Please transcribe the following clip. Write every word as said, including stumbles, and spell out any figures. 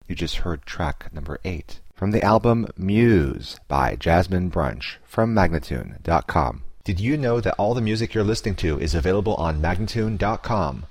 You just heard track number eight from the album Muse by Jasmine Brunch from Magnatune dot com. Did you know that all the music you're listening to is available on Magnatune dot com?